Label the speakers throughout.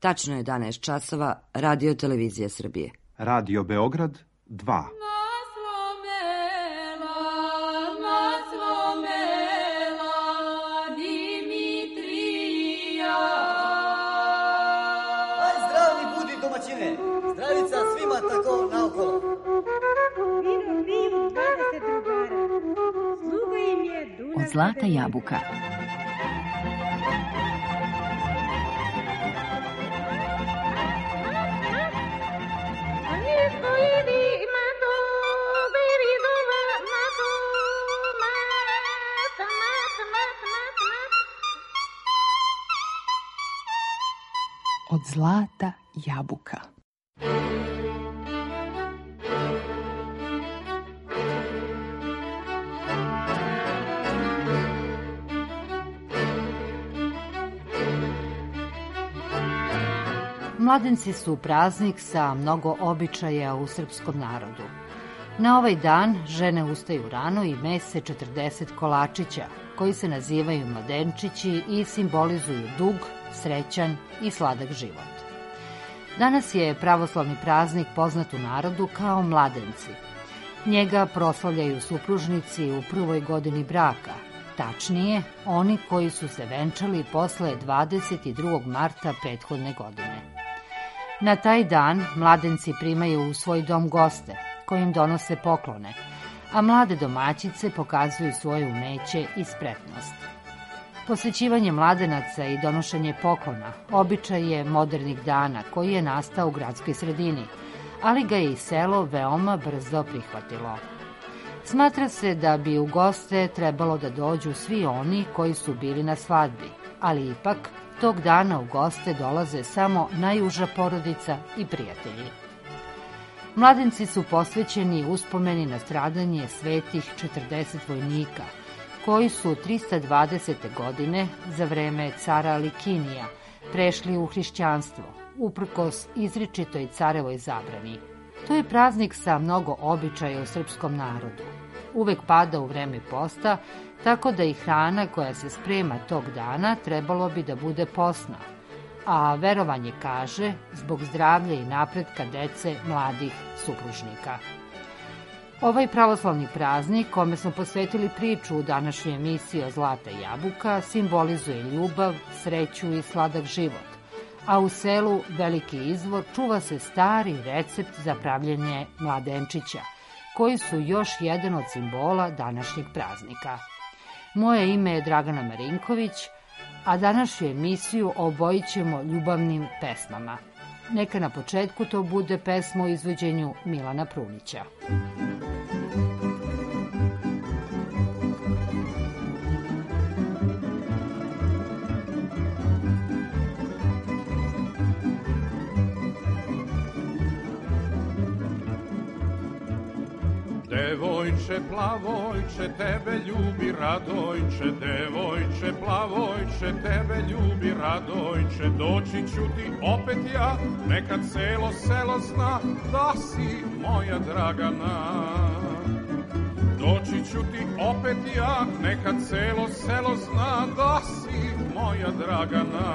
Speaker 1: Tačno je 11 časova, Radio Televizija Srbije.
Speaker 2: Radio Beograd 2.
Speaker 3: Zdravi budi domaćine, zdravica svima tako naokolo.
Speaker 4: Vino piju 20 drugara, sluga im je Dunav.
Speaker 5: Od zlata jabuka. Od zlata jabuka.
Speaker 6: Mladenci su praznik sa mnogo običaja u srpskom narodu. Na ovaj dan žene ustaju rano i mese 40 kolačića, koji se nazivaju mladenčići i simbolizuju dug, srećan i sladak život. Danas je pravoslavni praznik poznat u narodu kao mladenci. Njega proslavljaju supružnici u prvoj godini braka, tačnije oni koji su se venčali posle 22. marta prethodne godine. Na taj dan mladenci primaju u svoj dom goste, koji im donose poklone, a mlade domaćice pokazuju svoje umeće i spretnost. Posvećivanje mladenaca i donošenje poklona običaj je modernih dana koji je nastao u gradskoj sredini, ali ga je i selo veoma brzo prihvatilo. Smatra se da bi u goste trebalo da dođu svi oni koji su bili na svadbi, ali ipak tog dana u goste dolaze samo najuža porodica i prijatelji. Mladenci su posvećeni uspomeni na stradanje svetih 40 vojnika, koji su 320. godine, za vreme cara Likinija, prešli u hrišćanstvo, uprkos izričitoj carevoj zabrani. To je praznik sa mnogo običaja u srpskom narodu. Uvek pada u vreme posta, tako da i hrana koja se sprema tog dana trebalo bi da bude posna, a verovanje kaže zbog zdravlja i napretka dece mladih supružnika. Ovaj pravoslavni praznik, kome smo posvetili priču u današnjoj emisiji o Zlata jabuka, simbolizuje ljubav, sreću i sladak život, a u selu Veliki Izvor čuva se stari recept za pravljenje mladenčića, koji su još jedan od simbola današnjeg praznika. Moje ime je Dragana Marinković, a današnju emisiju obojit ćemo ljubavnim pesmama. Neka na početku to bude pesma u izvođenju Milana Prunića.
Speaker 7: Devojče plavojče, tebe ljubi Radojče, devojče plavojče, tebe ljubi Radojče, doći ću ti opet ja, neka celo selo zna da si moja Dragana. Doći ću ti opet ja, neka celo selo zna da si moja Dragana.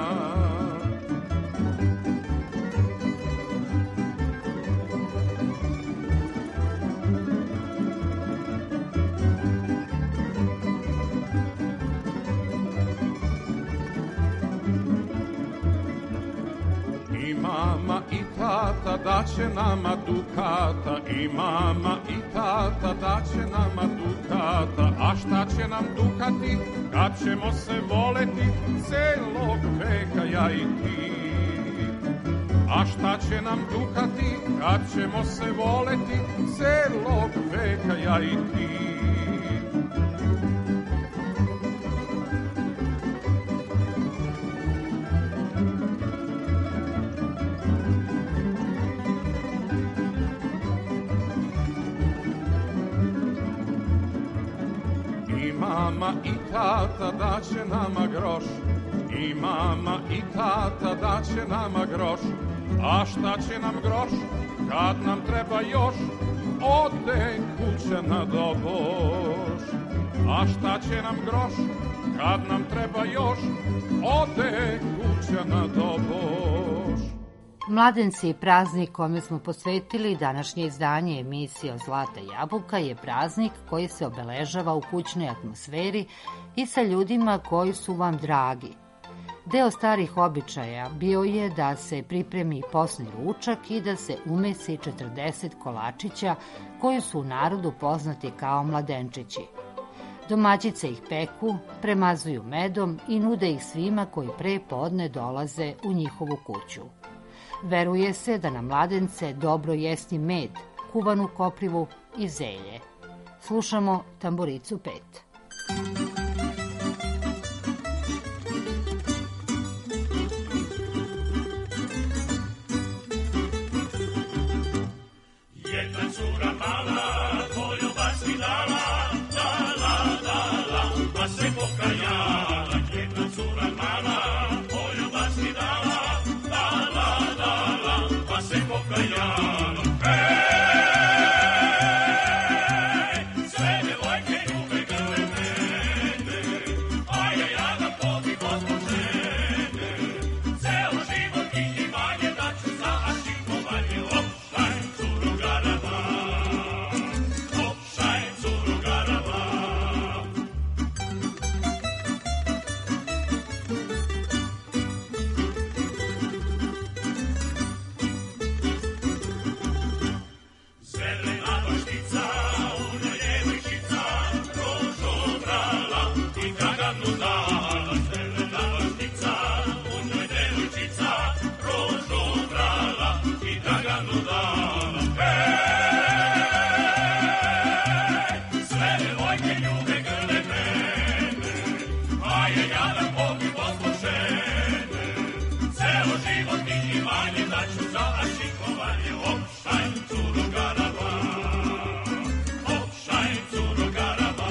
Speaker 7: Tata daće nama dukata, i mama i tata daće nama dukata, a šta će nam dukati kad ćemo se voleti celog veka ja i ti? A šta će nam dukati kad ćemo se voleti celog veka ja i ti? Mama i tata daće nama groš, i mama i tata daće nama groš, a šta će nam groš kad nam treba još, ode kuća na doboš. A šta će nam groš kad nam treba još, ode kuća na doboš.
Speaker 6: Mladenci, praznik kome smo posvetili današnje izdanje emisije o Zlata jabuka, je praznik koji se obeležava u kućnoj atmosferi i sa ljudima koji su vam dragi. Deo starih običaja bio je da se pripremi posni ručak i da se umesi 40 kolačića koji su u narodu poznati kao mladenčići. Domaćice ih peku, premazuju medom i nude ih svima koji pre podne dolaze u njihovu kuću. Veruje se da na mladence dobro jesti med, kuvanu koprivu i zelje. Slušamo Tamburicu 5.
Speaker 8: Jedna cura mala, poljubac mi dala, dala, pa se pokajala. Jedna cura mala, poljubac mi dala, dala, pa se pokajala. Sve devojke ljube grle mene, a ja jadan pobjeg od žene. Celo život i imanje daću za ašikovanje. Opštaj, curo garava, opštaj, curo garava. Zelena baštica, u njoj devojčica, rožu brala i draganu dala. Zelena baštica, u njoj devojčica, rožu brala i draganu dala. Sve devojke ljube grle mene, a ja jadan pobjeg od žene. Celo život i imanje daću za ašikovanje. Opštaj, curo garava, opštaj, curo garava.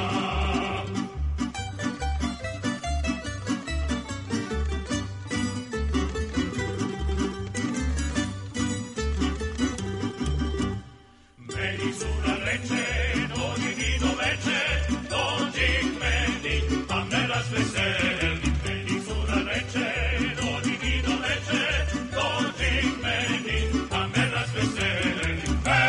Speaker 8: Meni cura reče, dođi mi do veče, dođi k meni, pa me razveseli. Meni cura reče, dođi mi do veče, dođi k meni, pa me razveseli.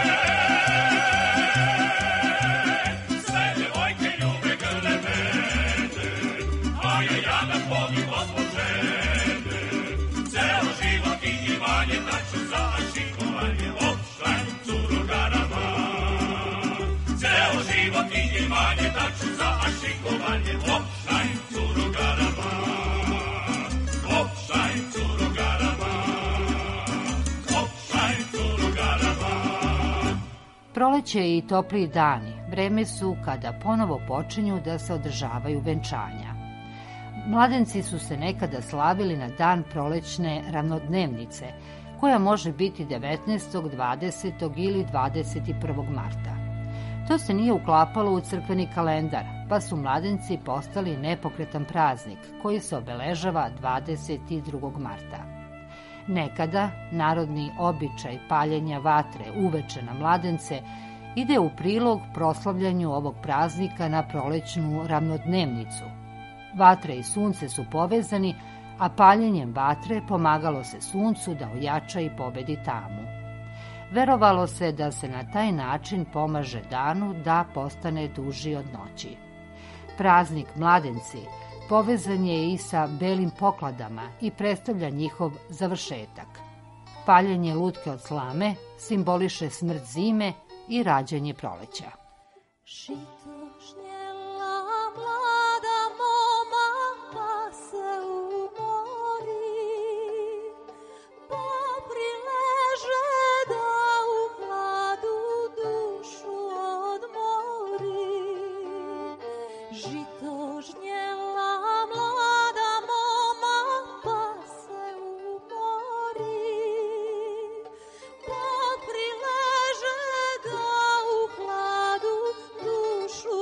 Speaker 8: Sve devojke ljube grle mene, a ja jadan pobjeg od žene. Celo život i imanje daću za ašikovanje. Opštaj, curo garava, celo život i imanje daću za ašikovanje. Opštaj, curo garava, opštaj, curo garava, opštaj, curo garava.
Speaker 6: Proleće i topliji dani vreme su kada ponovo počinju da se održavaju venčanja. Mladenci su se nekada slavili na dan prolećne ravnodnevnice, koja može biti 19., 20. ili 21. marta. To se nije uklapalo u crkveni kalendar, pa su mladenci postali nepokretan praznik koji se obeležava 22. marta. Nekada narodni običaj paljenja vatre uveče na mladence ide u prilog proslavljanju ovog praznika na prolećnu ravnodnevnicu. Vatre i sunce su povezani, a paljenjem vatre pomagalo se suncu da ojača i pobedi tamu. Verovalo se da se na taj način pomaže danu da postane duži od noći. Praznik mladenci povezan je i sa belim pokladama i predstavlja njihov završetak. Paljenje lutke od slame simboliše smrt zime i rađanje proleća.
Speaker 9: Žito žnjela mlada moma, pa se umori, pa prileže da u hladu dušu odmori. Žito žnjela mlada moma, pa se umori, pa prileže da u hladu dušu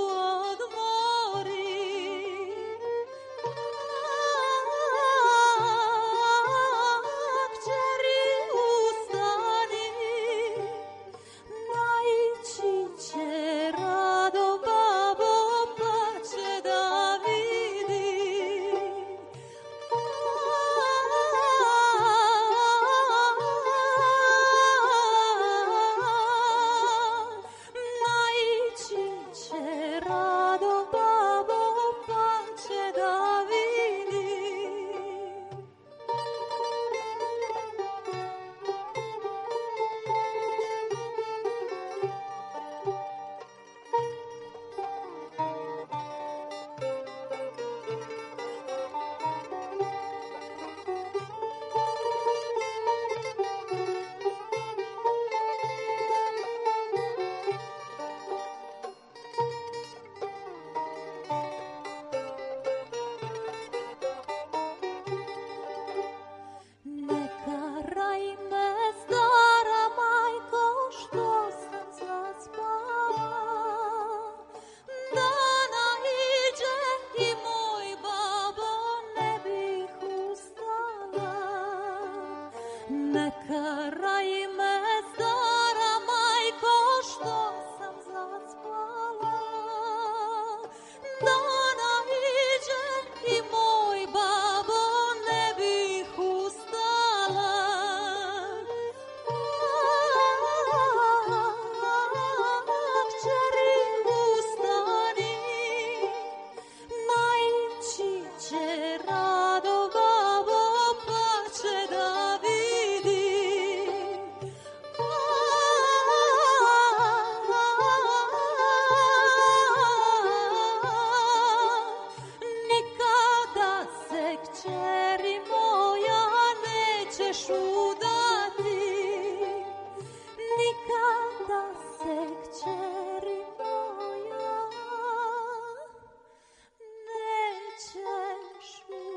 Speaker 9: ne karaj me stara majko što sam zaspala. Da naiđe i moj babo ne bih ustala. Kćeri ustani, naići će rado babo pa će da vidi. Nikada se kćeri moja nećeš udati. Nikada se kćeri moja nećeš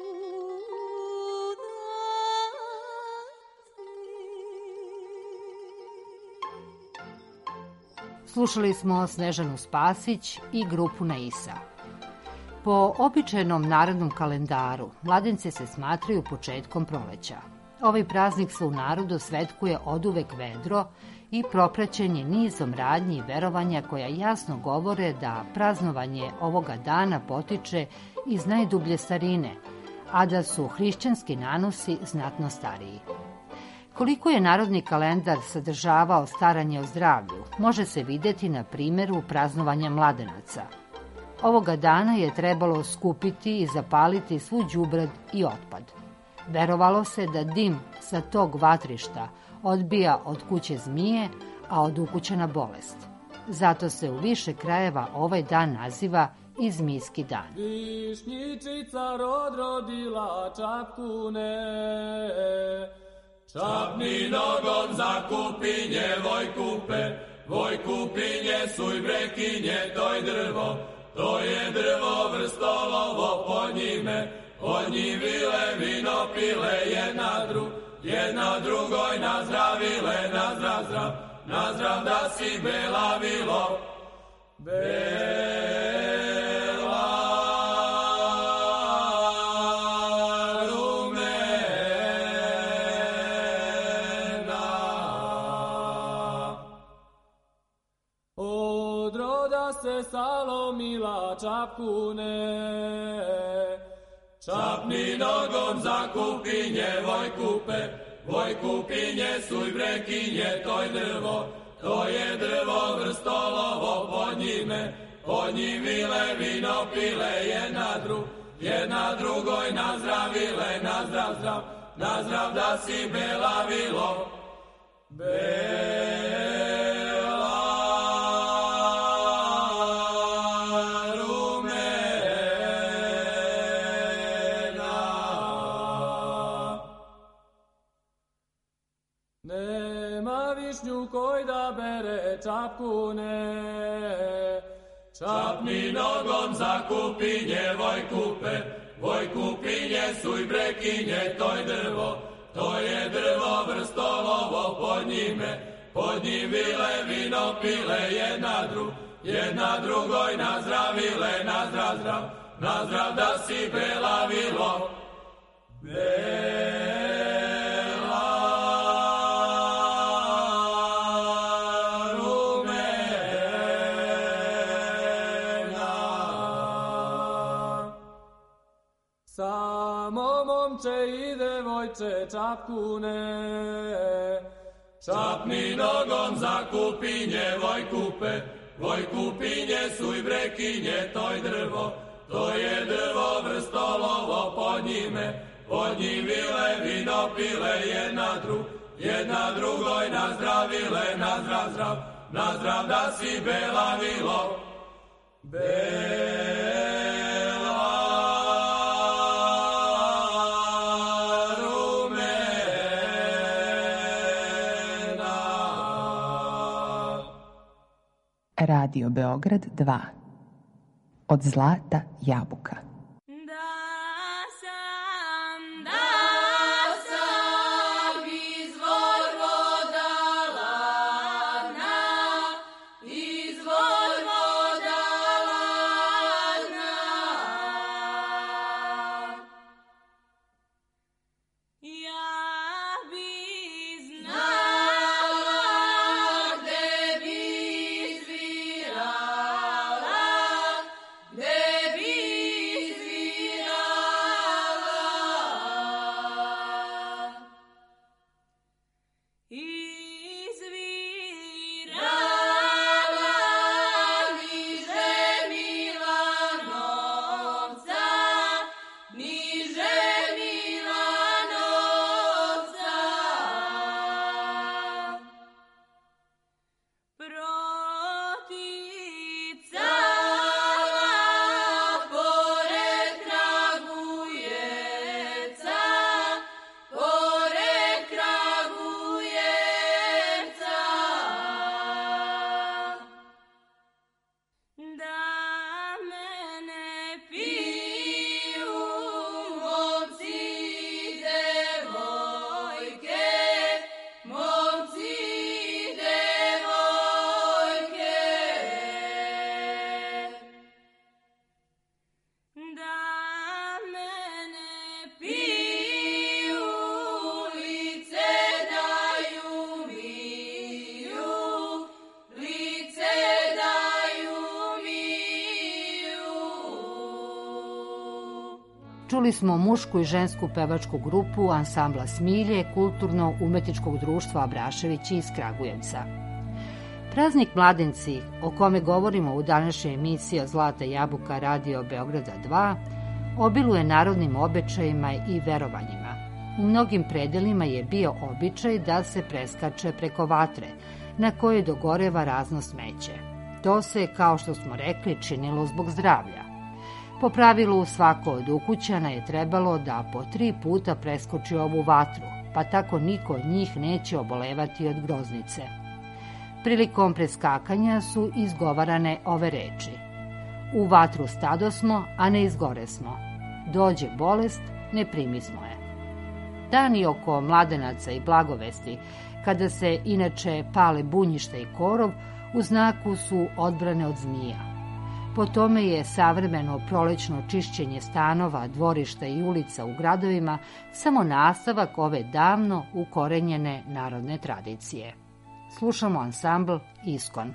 Speaker 9: udati.
Speaker 6: Slušali smo Snežanu Spasić i grupu Naisa. Po običajnom narodnom kalendaru, mladence se smatraju početkom proleća. Ovaj praznik se u narodu svetkuje oduvek vedro i propraćen je nizom radnji i verovanja koja jasno govore da praznovanje ovoga dana potiče iz najdublje starine, a da su hrišćanski nanosi znatno stariji. Koliko je narodni kalendar sadržavao staranje o zdravlju, može se videti na primjeru praznovanja mladenaca. Ovoga dana je trebalo skupiti i zapaliti svu đubrad i otpad. Verovalo se da dim sa tog vatrišta odbija od kuće zmije, a od ukućana bolest. Zato se u više krajeva ovaj dan naziva i Zmijski dan.
Speaker 10: Višnjičica rodila čapkune, čapni nogom za kupinje voj kupinje, suj brekinje, toj drvo, to je drvo vrstolovo, pod njim vile vino pile, jedna drugoj nazdravile, nazdrav da si bela vilo, se salomila čapkune, čapni nogom za kupinje, voj kupinje, suj brekinje, toj drvo, to je drvo vrstolovo, pod njim vile vino pile, jedna drugoj nazdravile, nazdrav da si bela vilo, koj da bere čapkune, čapni nogom za kupinje, voj kupinje, suj brekinje, toj drvo, to je drvo vrstolovo, pod njim vile vino pile, jedna drugoj nazdravile, nazdrav da si bela vilo, samo momče i devojče čapkune, čapni nogom za kupinje, voj kupinje, suj brekinje, toj drvo, to je drvo vrstolovo, pod njim vile vino pile, jedna drugoj nazdravile, nazdrav da si bela vilo,
Speaker 5: Radio Beograd 2. Od zlata jabuka.
Speaker 9: Ja bi
Speaker 6: Čuli smo mušku i žensku pevačku grupu ansambla Smilje Kulturno-umetničkog društva Abraševići iz Kragujevca. Praznik Mladenci, o kome govorimo u današnjoj emisiji Zlata jabuka Radio Beograda 2, obiluje narodnim običajima i verovanjima. U mnogim predelima je bio običaj da se preskače preko vatre, na kojoj dogoreva razno smeće. To se, kao što smo rekli, činilo zbog zdravlja. Po pravilu, svako od ukućana je trebalo da po 3 puta preskoči ovu vatru, pa tako niko od njih neće obolevati od groznice. Prilikom preskakanja su izgovarane ove reči: u vatru stadosmo, a ne izgore smo. Dođe bolest, ne primismo je. Dani oko mladenaca i blagovesti, kada se inače pale bunjišta i korov, u znaku su odbrane od zmija. Po tome je savremeno prolećno čišćenje stanova, dvorišta i ulica u gradovima samo nastavak ove davno ukorenjene narodne tradicije. Slušamo ansambl Iskon.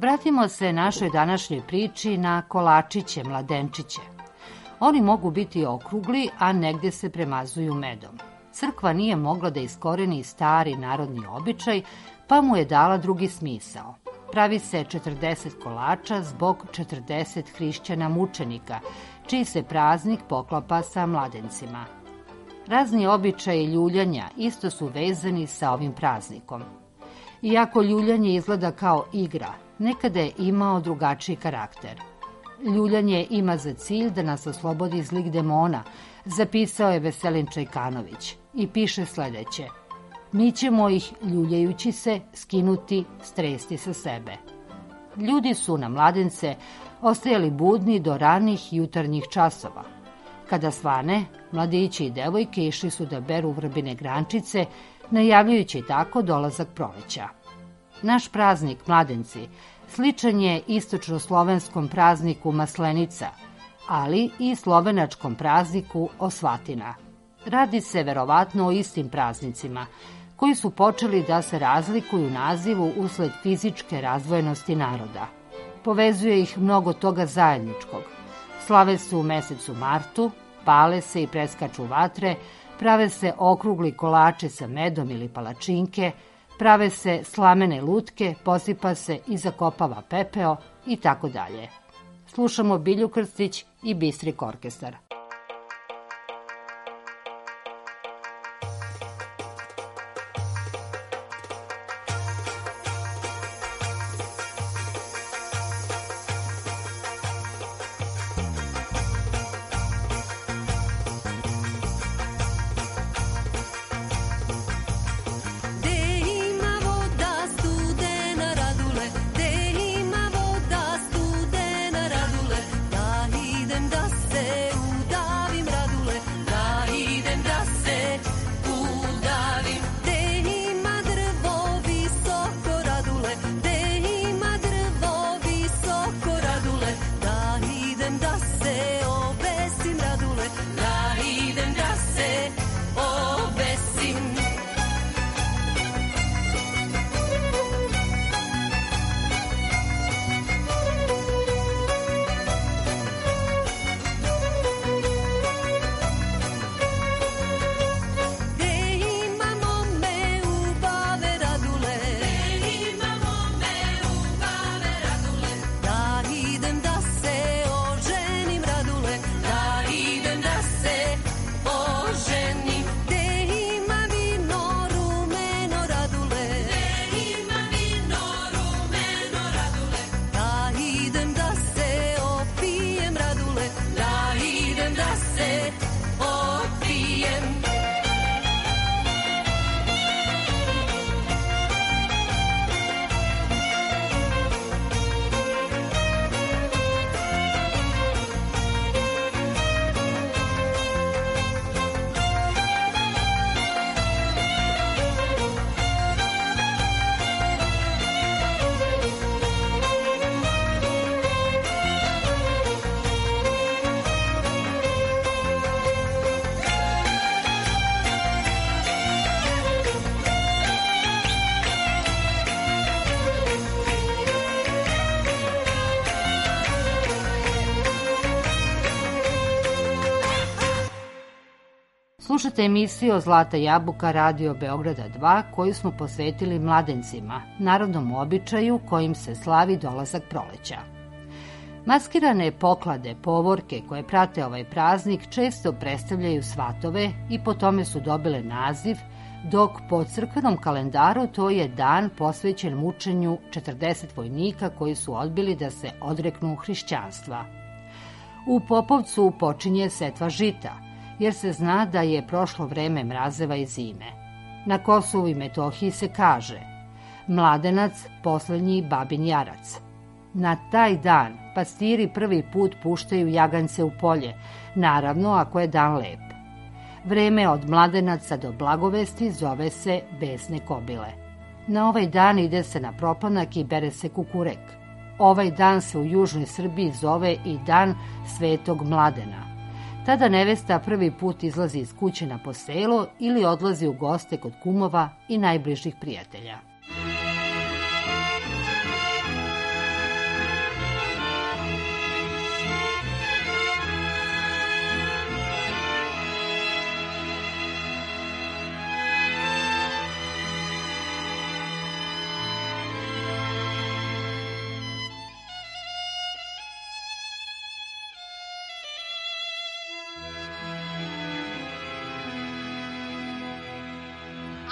Speaker 6: Vratimo se našoj današnjoj priči na kolačiće, mladenčiće. Oni mogu biti okrugli, a negdje se premazuju medom. Crkva nije mogla da iskoreni stari narodni običaj, pa mu je dala drugi smisao. Pravi se 40 kolača zbog 40 hrišćana mučenika, čiji se praznik poklapa sa mladencima. Razni običaji ljuljanja isto su vezani sa ovim praznikom. Iako ljuljanje izgleda kao igra, nekada je imao drugačiji karakter. Ljuljanje ima za cilj da nas oslobodi zlih demona, zapisao je Veselin Čajkanović i piše sledeće: mi ćemo ih, ljuljajući se, skinuti, stresti sa sebe. Ljudi su na mladence ostajali budni do ranih jutarnjih časova. Kada svane, mladići i devojke išli su da beru vrbine grančice, najavljujući tako dolazak proleća. Naš praznik Mladenci sličan je istočno-slovenskom prazniku Maslenica, ali i slovenačkom prazniku Osvatina. Radi se verovatno o istim praznicima, koji su počeli da se razlikuju u nazivu usled fizičke razdvojenosti naroda. Povezuje ih mnogo toga zajedničkog. Slave se u mesecu martu, pale se i preskaču vatre, prave se okrugli kolači sa medom ili palačinke, prave se slamene lutke, posipa se i zakopava pepeo i tako dalje. Slušamo Bilju Krstić i Bistrik orkestar. Slušate emisiju Zlata jabuka Radio Beograda 2 koju smo posvetili mladencima, narodnom običaju kojim se slavi dolazak proleća. Maskirane poklade, povorke koje prate ovaj praznik često predstavljaju svatove i po tome su dobile naziv, dok po crkvenom kalendaru to je dan posvećen mučenju 40 vojnika koji su odbili da se odreknu hrišćanstva. U Popovcu počinje setva žita, jer se zna da je prošlo vreme mrazeva i zime. Na Kosovu i Metohiji se kaže: mladenac, poslednji babin jarac. Na taj dan pastiri prvi put puštaju jagance u polje, naravno ako je dan lep. Vreme od mladenaca do blagovesti zove se besne kobile. Na ovaj dan ide se na proplanak i bere se kukurek. Ovaj dan se u južnoj Srbiji zove i dan Svetog Mladena. Tada nevesta prvi put izlazi iz kuće na poselo ili odlazi u goste kod kumova i najbližih prijatelja.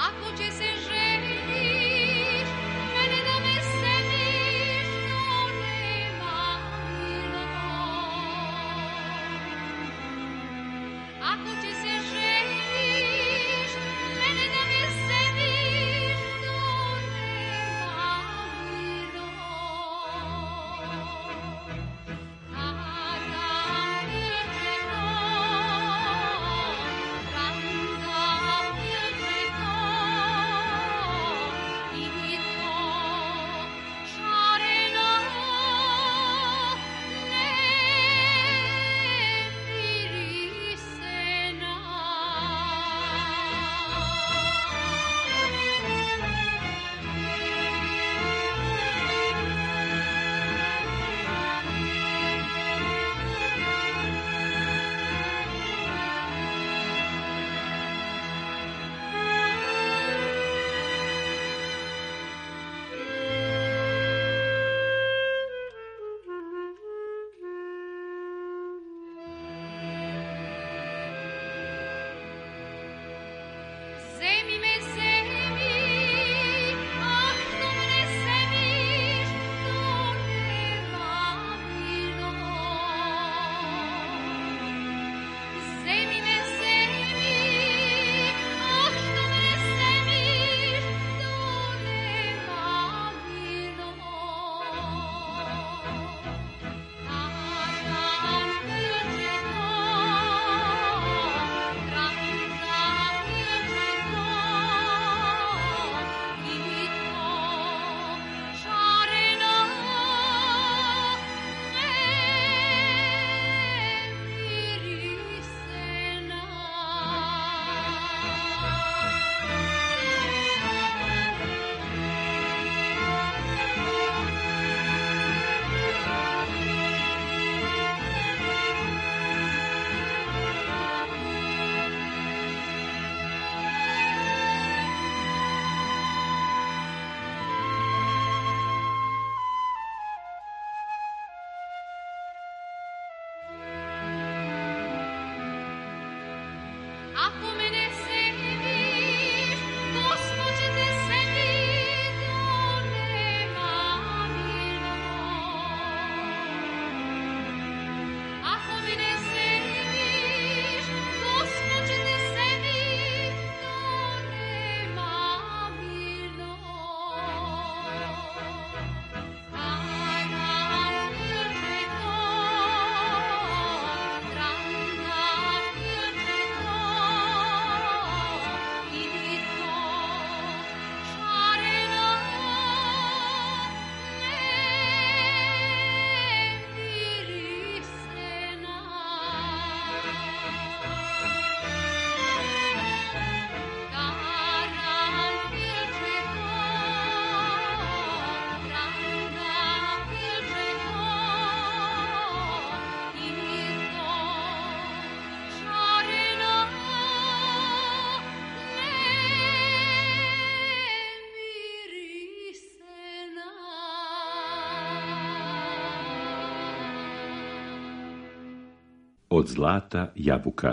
Speaker 11: Od zlata jabuka.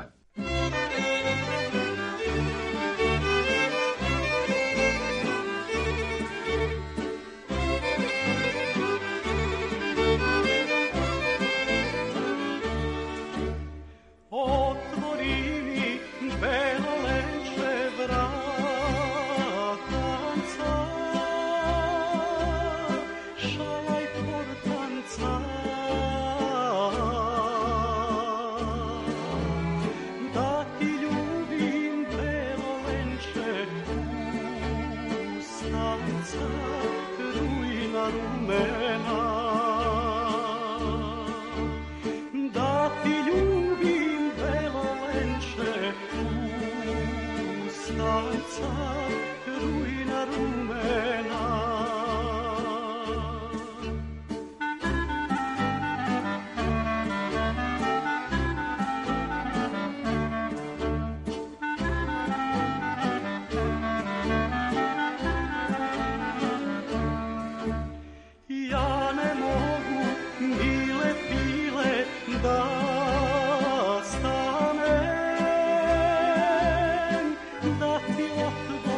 Speaker 12: Da ti otvorim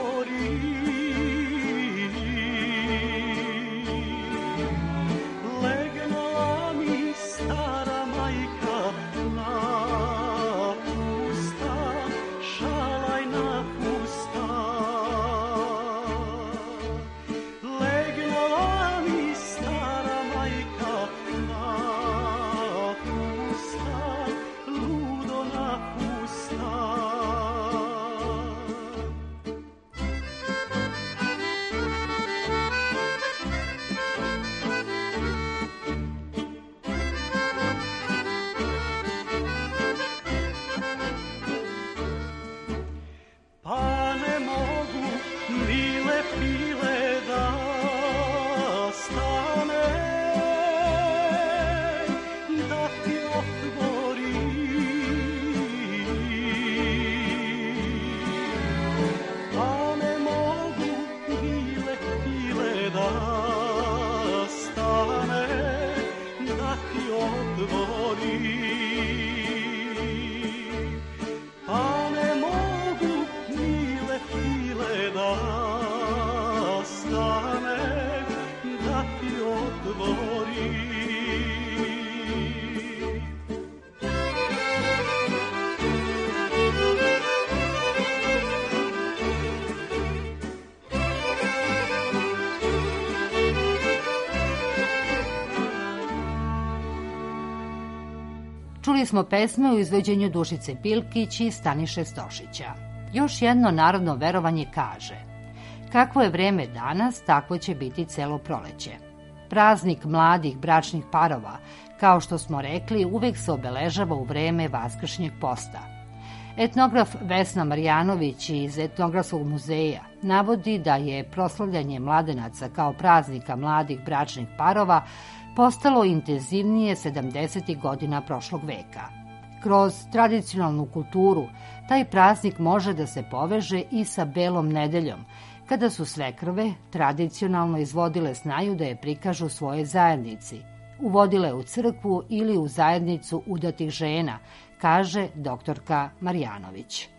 Speaker 6: Čuli smo pesme u izvođenju Dušice Pilkić i Staniše Stošića. Još jedno narodno verovanje kaže: kakvo je vreme danas, takvo će biti celo proleće. Praznik mladih bračnih parova, kao što smo rekli, uvek se obeležava u vreme Vaskršnjeg posta. Etnograf Vesna Marjanović iz Etnografskog muzeja navodi da je proslavljanje mladenaca kao praznika mladih bračnih parova postalo intenzivnije 70. godina prošlog veka. Kroz tradicionalnu kulturu taj praznik može da se poveže i sa Belom nedeljom, kada su svekrve tradicionalno izvodile snaju da je prikažu svoje zajednici, uvodile u crkvu ili u zajednicu udatih žena, kaže doktorka Marjanović.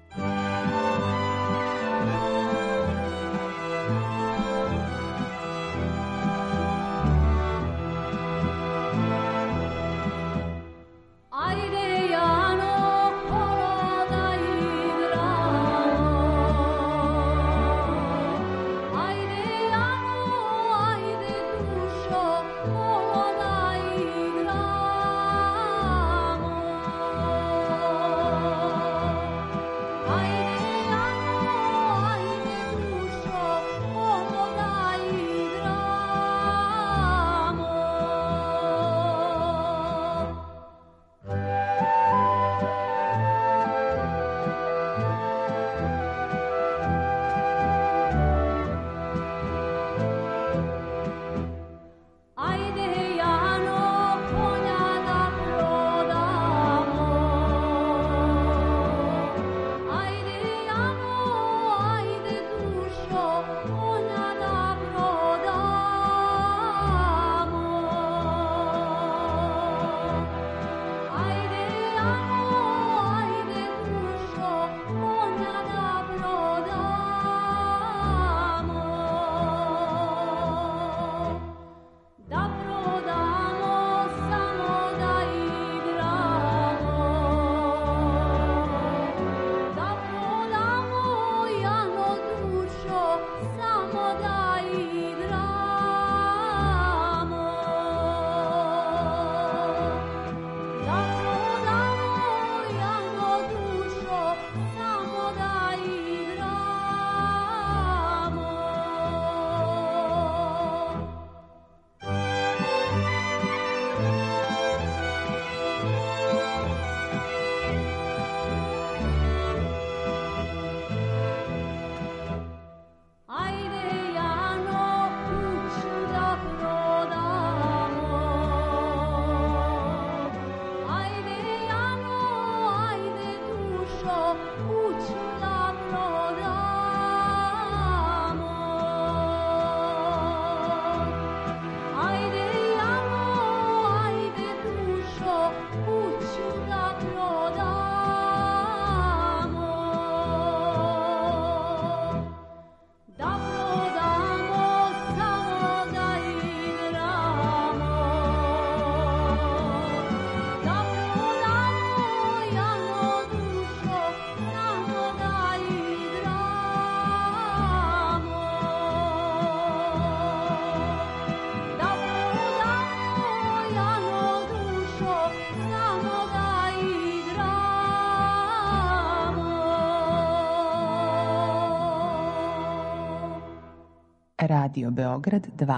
Speaker 5: Radio Beograd 2.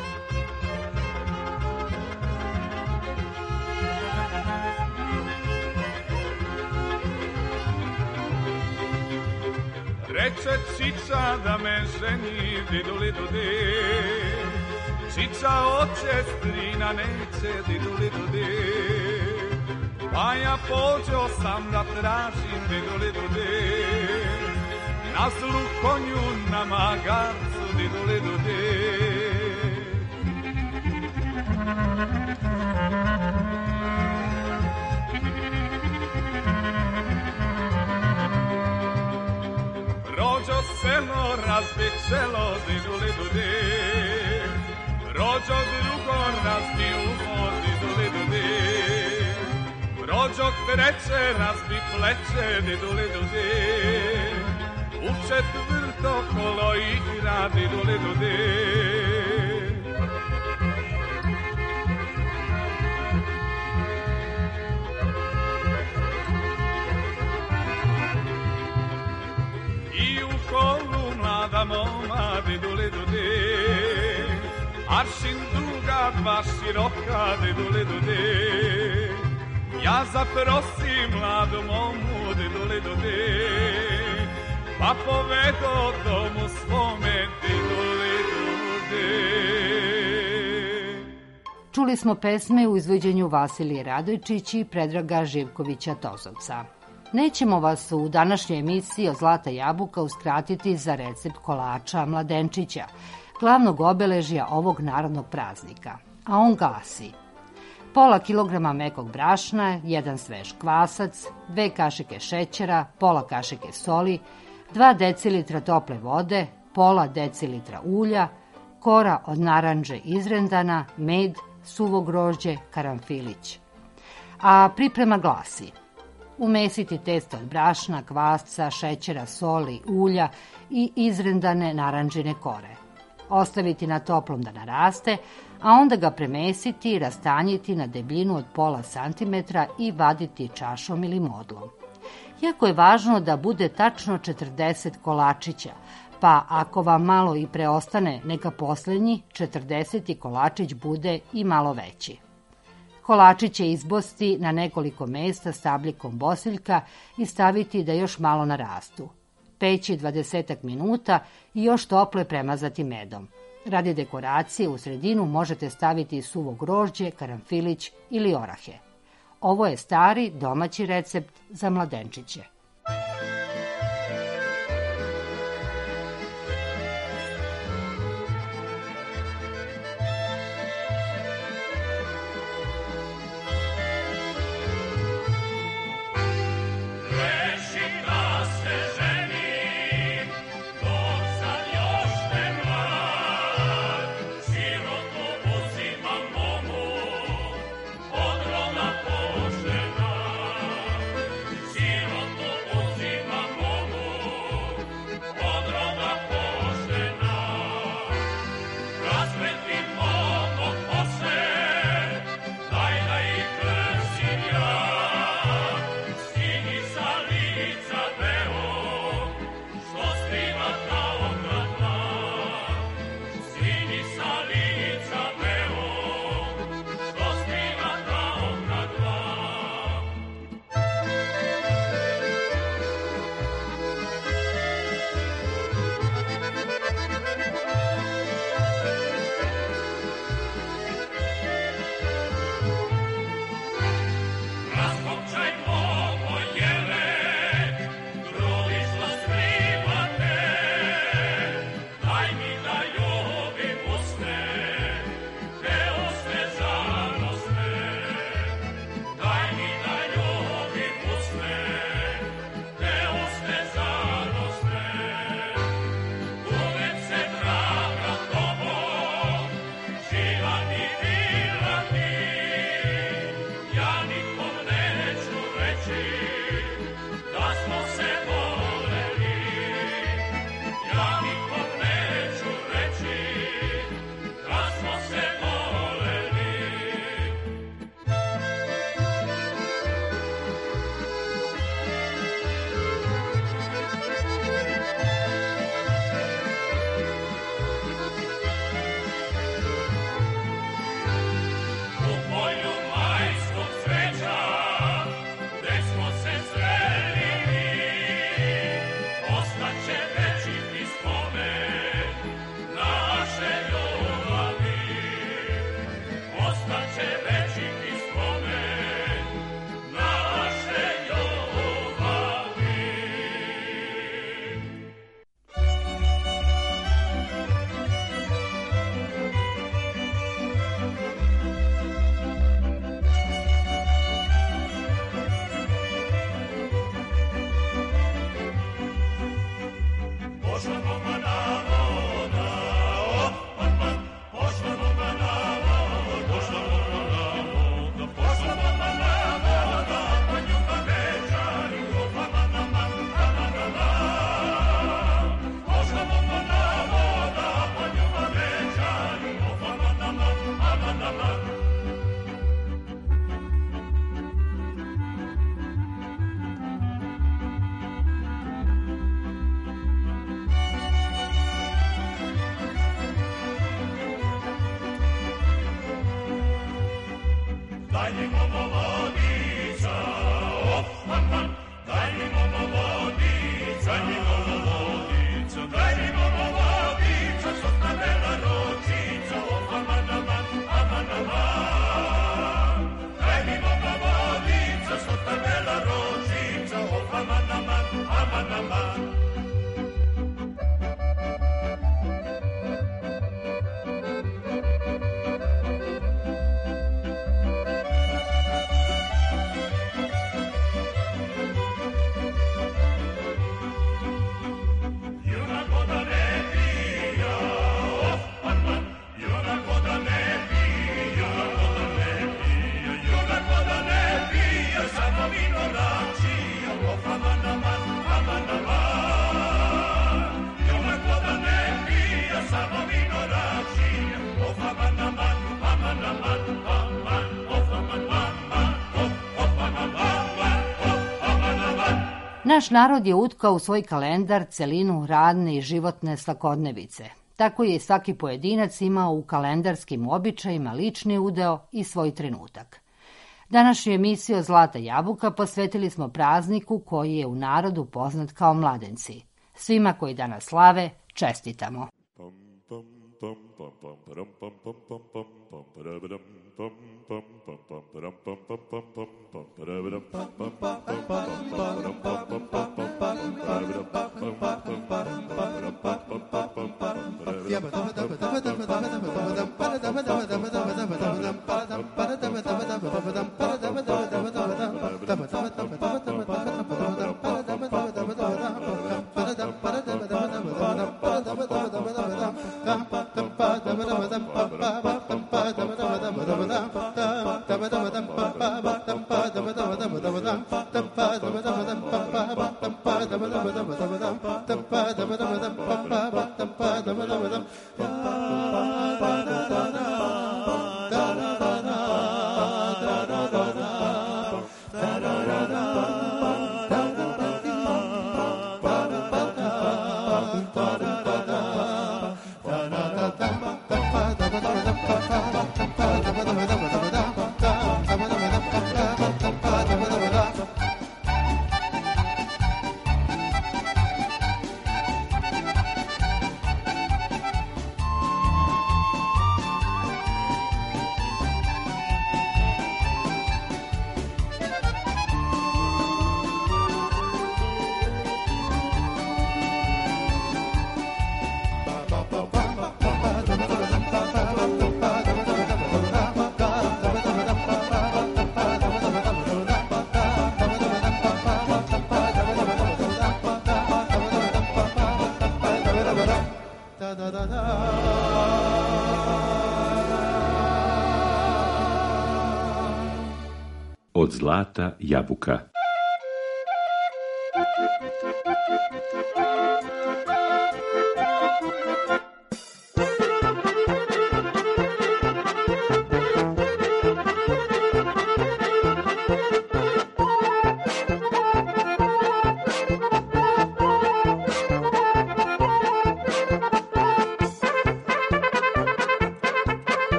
Speaker 7: Reče cica da me ženi, diduli dudi. Cica oče strina neće, diduli dudi. Pa ja pođo sam da tražim, diduli dudi. Na zlu konju na magarcu, diduli dudi. Rođo selo, razbih selo, diduli dudi. Rođo drugo, razbi umo, diduli dudi. Rođo treće, razbi pleće, diduli dudi. U četvrto kolo igra, diduli dudi. momade dule dude, aršin duga, dva široka, de dule dude. Ja zaprosim mladu momu, de dule dude, pa povedo domu svome, de dule dude.
Speaker 6: Čuli smo pesme u izvođenju Vasilije Radojčić i Predraga Živkovića Tozovca. Nećemo vas u današnjoj emisiji od Zlata jabuka uskratiti za recept kolača mladenčića, glavnog obeležja ovog narodnog praznika, a on glasi: pola kilograma mekog brašna, 1 svež kvasac, 2 kašike šećera, pola kašike soli, 2 decilitra tople vode, pola decilitra ulja, kora od naranđe izrendana, med, suvo grožđe, karanfilić. A priprema glasi: umesiti testo od brašna, kvasca, šećera, soli, ulja i izrendane naranđine kore. Ostaviti na toplom da naraste, a onda ga premesiti i rastanjiti na debljinu od pola santimetra i vaditi čašom ili modlom. Jako je važno da bude tačno 40 kolačića, pa ako vam malo i preostane, neka poslednji 40. kolačić bude i malo veći. Kolačiće izbosti na nekoliko mesta stabljikom bosiljka i staviti da još malo narastu. Peći 20 minuta i još tople premazati medom. Radi dekoracije u sredinu možete staviti suvo grožđe, karanfilić ili orahe. Ovo je stari domaći recept za mladenčiće.
Speaker 8: Sirotu daj mi momo vodica, daj mi momo vodica, daj mi momo vodica, sotna bela ročica, of aman, aman, aman, aman. Daj mi momo vodica, sotna bela ročica, of aman, aman, aman, aman.
Speaker 6: Naš narod je utkao u svoj kalendar celinu radne i životne svakodnevice. Tako je svaki pojedinac imao u kalendarskim običajima lični udeo i svoj trenutak. Današnju emisiju Zlata jabuka posvetili smo prazniku koji je u narodu poznat kao mladenci. Svima koji danas slave, čestitamo.
Speaker 11: Od zlata jabuka.